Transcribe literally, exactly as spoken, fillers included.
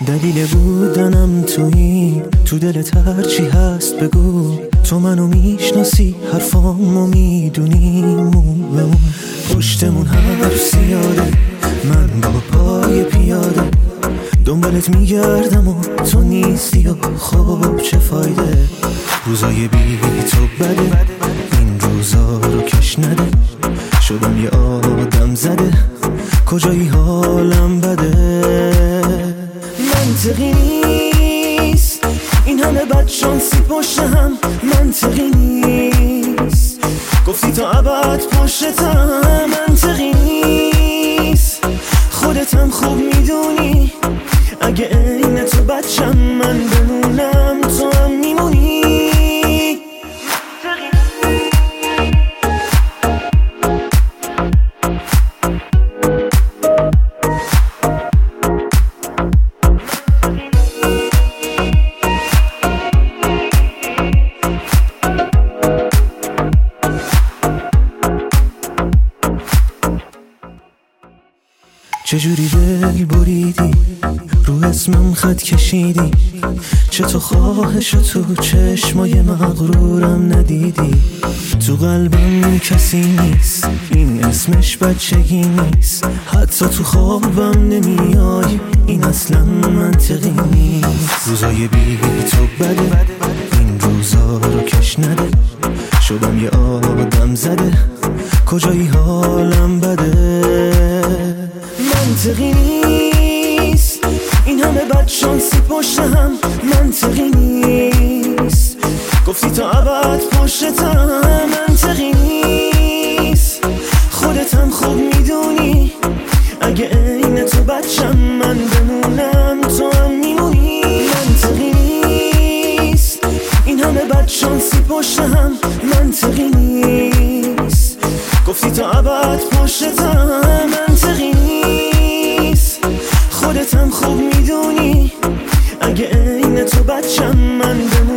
دلیل بودنم تویی، تو دلت هرچی هست بگو. تو منو میشناسی، حرفامو میدونی. مون به مون پشتمون حرف زیاده، من با پای پیاده دنبالت میگردم و تو نیستی و خب چه فایده. روزای بی تو بده، این روزا رو کش نده. شدم یه آدم زده، کجایی حالم بده. منطقی نیست این همه بدشانسی پشت هم، منطقی نیست گفتی تا ابد پشتم. منطقی نیست خودت هم خوب میدونی، اگه عین تو بچم من بمونم تو هم میمونی. چجوری دل بریدی، رو اسمم خط کشیدی. چه تو خواهش تو چشمای مغرورم ندیدی. تو قلبم کسی نیست، این اسمش بچگی نیست. حتی تو خوابم نمیای، این اصلا منطقی نیست. روزای بی تو بده، این روزا رو کش نده. شدم یه آدم زده، کجایی حالم بده. منطقی نیست این همه بدشانسی پشت هم، منطقی نیست گفتی تا ابد پشتم. منطقی نیست خودت هم خوب میدونی، اگه عین تو بچم من بمونم تو هم میمونی. منطقی نیست این همه بدشانسی پشت هم، منطقی نیست گفتی تا ابد پشتم. منطقی نیست خودت هم خوب میدونی، اگه عین تو بچم من بمونم